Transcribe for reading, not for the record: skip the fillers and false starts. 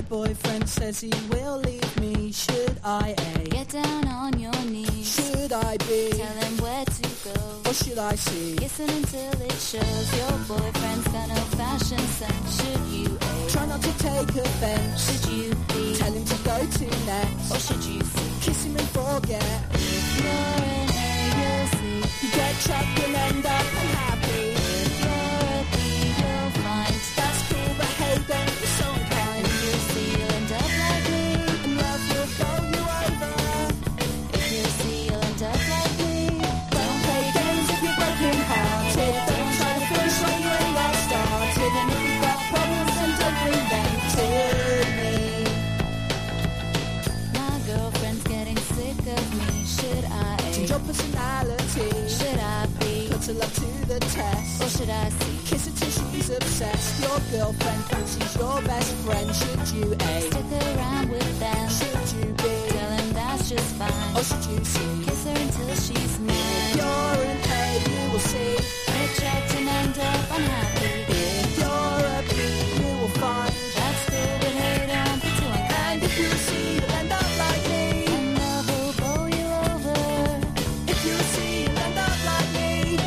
boyfriend says he will leave me. Should I A? Get down on your knees. Should I B? Tell him where to go. Or should I C? Listen until it shows. Your boyfriend's got no fashion sense. Should you A? Try not to take offense. Should you B? Tell him to go to next. Or should you C? Kiss him and forget. If you're an A, you'll see. You get chucked and end up unhappy. If you're a B, you'll find. That's cool, but hey, don't be so unkind. And you'll see you'll end up like me. And love will bowl you over. If you'll see you'll end up like me. Don't play games if you're broken hearted. Don't try to finish what you ain't got started. And if you've got problems, then don't bring them to me. My girlfriend's getting sick of me. Should I Change A? your personality. Should I B? Put her love to the test. Or should I C? Kiss her till she's obsessed. Your girlfriend fancies your best friend. Should you A?